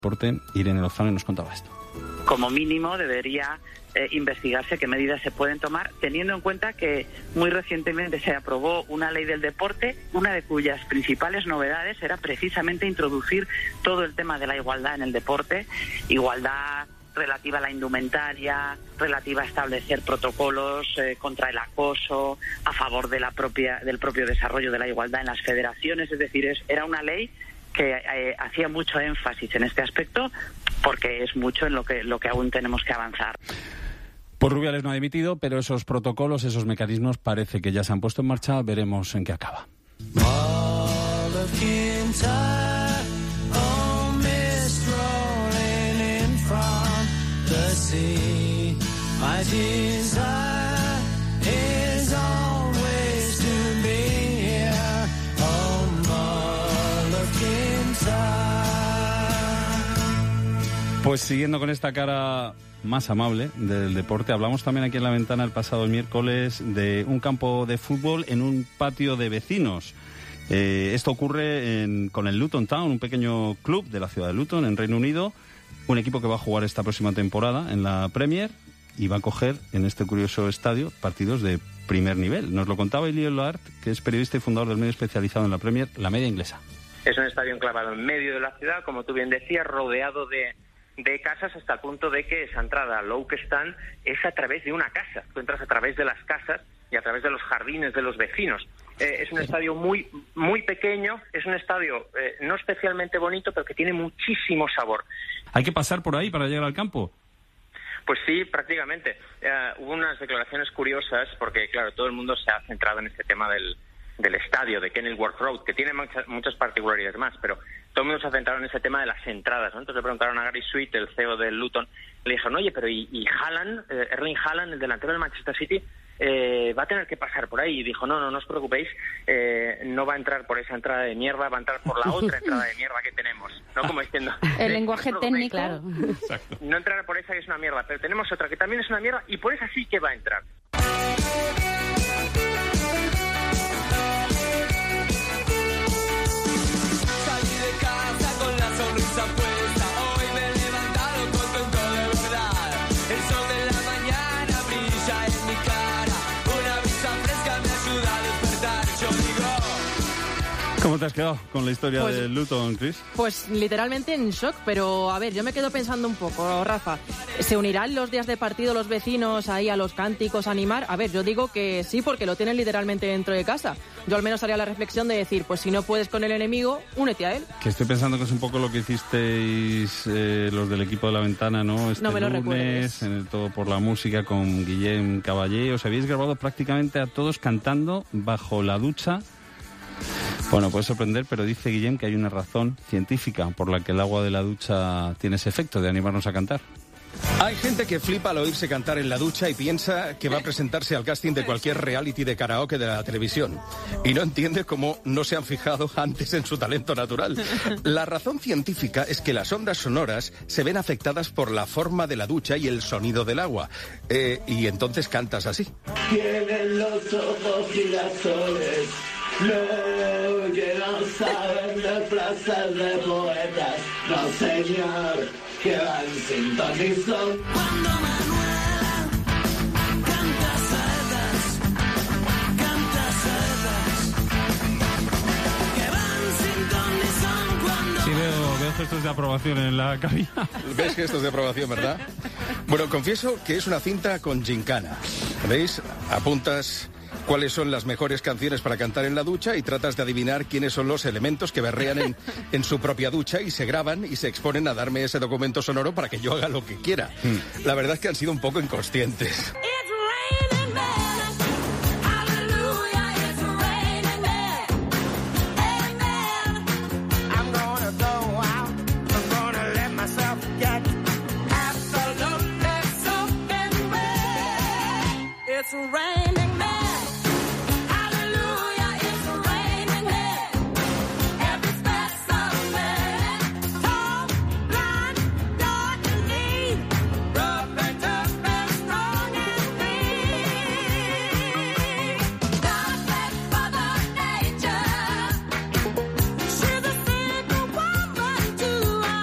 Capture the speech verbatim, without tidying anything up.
Deporte, Irene Lozano, nos contaba esto. Como mínimo debería eh, investigarse qué medidas se pueden tomar, teniendo en cuenta que muy recientemente se aprobó una ley del deporte, una de cuyas principales novedades era precisamente introducir todo el tema de la igualdad en el deporte, igualdad relativa a la indumentaria, relativa a establecer protocolos eh, contra el acoso, a favor de la propia del propio desarrollo de la igualdad en las federaciones. Es decir, es, era una ley que eh, hacía mucho énfasis en este aspecto, porque es mucho en lo que lo que aún tenemos que avanzar. Pues Rubiales no ha dimitido, pero esos protocolos, esos mecanismos parece que ya se han puesto en marcha. Veremos en qué acaba. Pues siguiendo con esta cara más amable del deporte, hablamos también aquí en La Ventana el pasado miércoles de un campo de fútbol en un patio de vecinos. Eh, esto ocurre en, con el Luton Town, un pequeño club de la ciudad de Luton, en Reino Unido, un equipo que va a jugar esta próxima temporada en la Premier y va a coger en este curioso estadio partidos de primer nivel. Nos lo contaba Elio Lart, que es periodista y fundador del medio especializado en la Premier, la media inglesa. Es un estadio enclavado en medio de la ciudad, como tú bien decías, rodeado de... de casas, hasta el punto de que esa entrada al Oak Stand es a través de una casa. Tú entras a través de las casas y a través de los jardines de los vecinos. Eh, es un estadio muy muy pequeño, es un estadio eh, no especialmente bonito, pero que tiene muchísimo sabor. ¿Hay que pasar por ahí para llegar al campo? Pues sí, prácticamente. Eh, hubo unas declaraciones curiosas, porque claro, todo el mundo se ha centrado en este tema del del estadio, de Kenilworth Road, que tiene muchas, muchas particularidades más, pero todo el mundo se ha centrado en ese tema de las entradas, ¿no? Entonces le preguntaron a Gary Sweet, el C E O del Luton, le dijeron, oye, pero ¿y, y Haaland, eh, Erling Haaland, el delantero del Manchester City, eh, va a tener que pasar por ahí? Y dijo, no, no, no os preocupéis, eh, no va a entrar por esa entrada de mierda, va a entrar por la otra entrada de mierda que tenemos, ¿no? Como diciendo... El lenguaje no técnico, claro. No entrar por esa que es una mierda, pero tenemos otra que también es una mierda y por esa sí que va a entrar. ¿Cómo te has quedado con la historia pues, de Luton, Chris? Pues literalmente en shock, pero a ver, yo me quedo pensando un poco, Rafa. ¿Se unirán los días de partido los vecinos ahí a los cánticos, a animar? A ver, yo digo que sí, porque lo tienen literalmente dentro de casa. Yo al menos haría la reflexión de decir, pues si no puedes con el enemigo, únete a él. Que estoy pensando que es un poco lo que hicisteis eh, los del equipo de La Ventana, ¿no? Este no me lo lunes, recuerdes. En el Todo por la Música con Guillem Caballé. Os habéis grabado prácticamente a todos cantando bajo la ducha. Bueno, puede sorprender, pero dice Guillem que hay una razón científica por la que el agua de la ducha tiene ese efecto de animarnos a cantar. Hay gente que flipa al oírse cantar en la ducha y piensa que va a presentarse al casting de cualquier reality de karaoke de la televisión. Y no entiende cómo no se han fijado antes en su talento natural. La razón científica es que las ondas sonoras se ven afectadas por la forma de la ducha y el sonido del agua. Eh, y entonces cantas así. Tienen los ojos girasoles. No quiero saber de frases de poetas, no señor, que van sin ton ni son. Cuando Manuela canta saetas, canta saetas, que van sin ton ni son cuando... Sí, veo, veo gestos de aprobación en la cabina. ¿Ves gestos de aprobación, verdad? Bueno, confieso que es una cinta con gincana. ¿Veis? Apuntas... cuáles son las mejores canciones para cantar en la ducha y tratas de adivinar quiénes son los elementos que berrean en, en su propia ducha y se graban y se exponen a darme ese documento sonoro para que yo haga lo que quiera. Mm. La verdad es que han sido un poco inconscientes. It's rain.